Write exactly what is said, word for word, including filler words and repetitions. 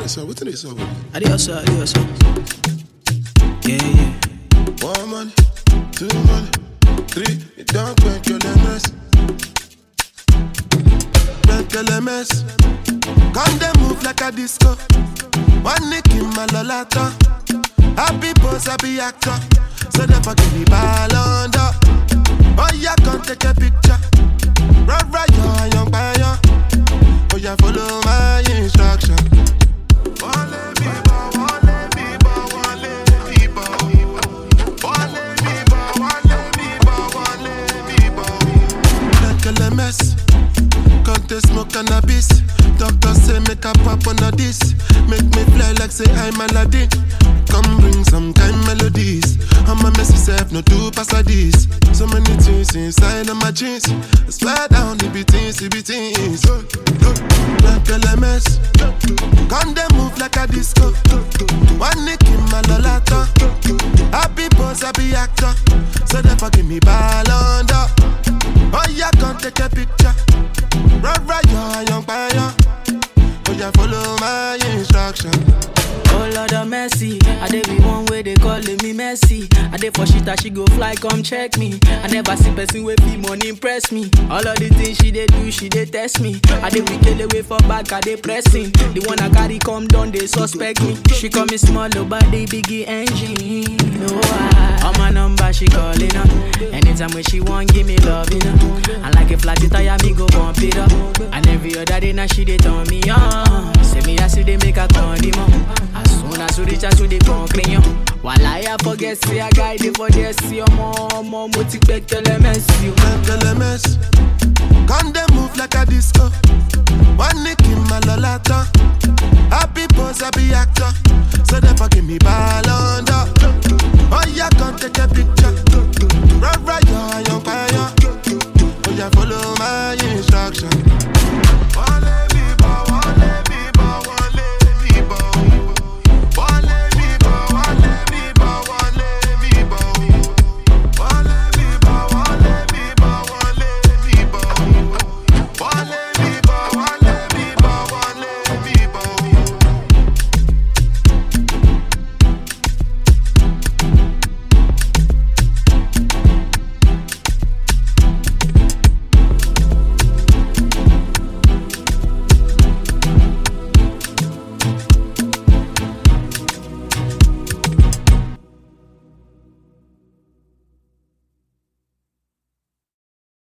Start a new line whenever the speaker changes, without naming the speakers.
So what is it?
Adios, adios. Yeah, yeah.
One money, two money, three. You don't make your limits. Make your limits. Come they move like a disco. One nick in my lolata. Happy pose, happy actor. So never give me ball under. Oh yeah, come take a picture. Run right, yo, young buyer. Oh yeah, follow my instruction. Mess. Can't they smoke cannabis? Doctor say make a pop on a this. Make me fly like say I'm Aladdin. Come bring some kind melodies. I'm a messy self, no two pass like this. So many things inside of my jeans. I swear down the beatings, the beatings. Like L M S. Come they move like a disco. One nick in my lolata. Happy pose, happy actor. So therefore give me ball under. Oh yeah, come take a picture. Run right, yo, young fire. Oh yeah, follow my instruction.
Oh Lord of mercy, I dey be one way they calling me messy. I dey for shit that she go fly, come check me. I never see person with fee money impress me. All of the things she dey do, she dey test me. I dey wicked away for back, I dey pressing. The one I carry come down, they suspect me. She call me small, but they biggie engine. No, I, on my number she calling up. Anytime when she want, give me love, you know. And like a flat tire, me go bump it up. And every other day now she dey turn me on. Say me I see they make a condiment. As soon as you reach out to the concrete, while I forget, see a guy dey for there, see your mom, mom, what you make L M S, you
L M S. Come they move like a disco. One nick in my